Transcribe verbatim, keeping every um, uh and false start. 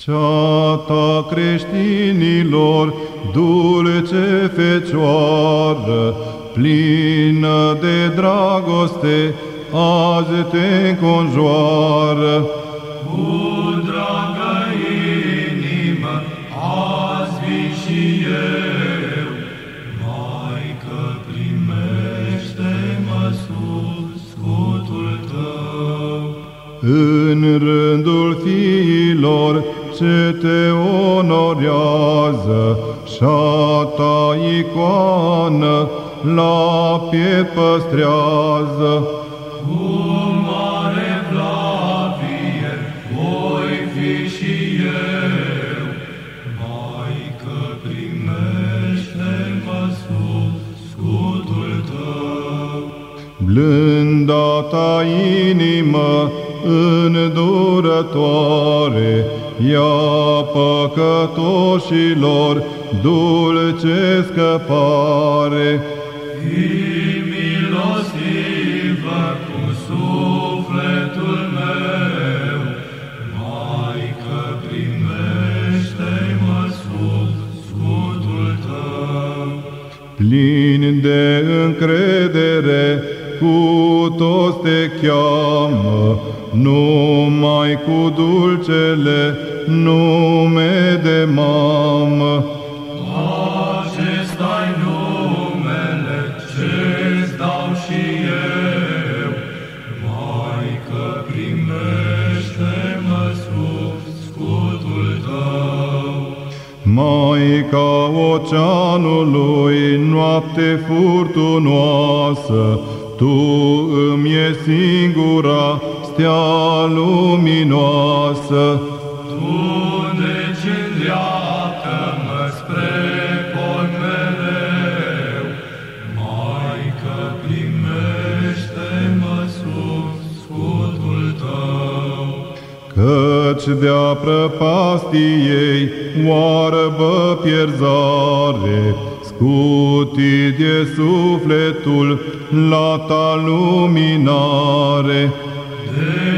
Ceata creștinilor, dulce Fecioară, plină de dragoste, azi te înconjoară. Cu dragă inimă, azi vii și eu, Maică, primește-mă sub scutul tău. În rândul fiilor ce te onorează, șa-ta icoană la piept păstrează. Cu mare Flavie voi fi și eu, Maică, primește-mă sub scutul tău. Blânda ta inimă îndurătoare, ia păcătoșilor dulce scăpare. Fii milostivă cu sufletul meu, Maică, primește-mă sub scutul tău. Plin de încredere, cu toți te cheamă, numai cu dulcele nume de mamă. Acesta-i numele ce-ți dau și eu, Maică, primește-mă sub scutul tău. Maica oceanului, noapte furtunoasă, Tu îmi e singura stea luminoasă. Tu deci îndreaptă-mă spre pod mereu, Maică, primește-mă sub scutul tău. Căci de-a prăpastiei oarbă pierzare, scutit de sufletul la ta luminare. De